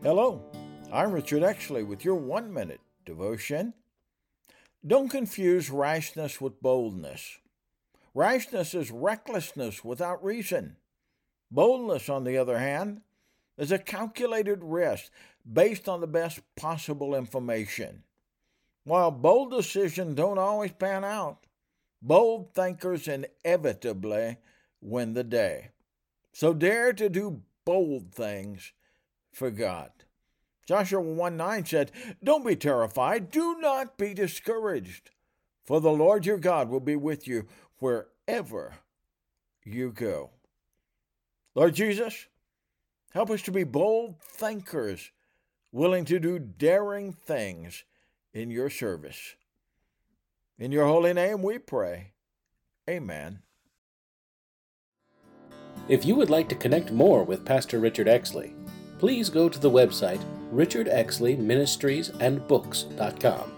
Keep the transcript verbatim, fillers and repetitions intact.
Hello, I'm Richard Exley with your one minute devotion. Don't confuse rashness with boldness. Rashness is recklessness without reason. Boldness, on the other hand, is a calculated risk based on the best possible information. While bold decisions don't always pan out, bold thinkers inevitably win the day. So dare to do bold things for God. Joshua one nine said, "Don't be terrified, do not be discouraged, for the Lord your God will be with you wherever you go." Lord Jesus, help us to be bold thinkers, willing to do daring things in your service. In your holy name we pray. Amen. If you would like to connect more with Pastor Richard Exley, please go to the website richard exley ministries and books dot com.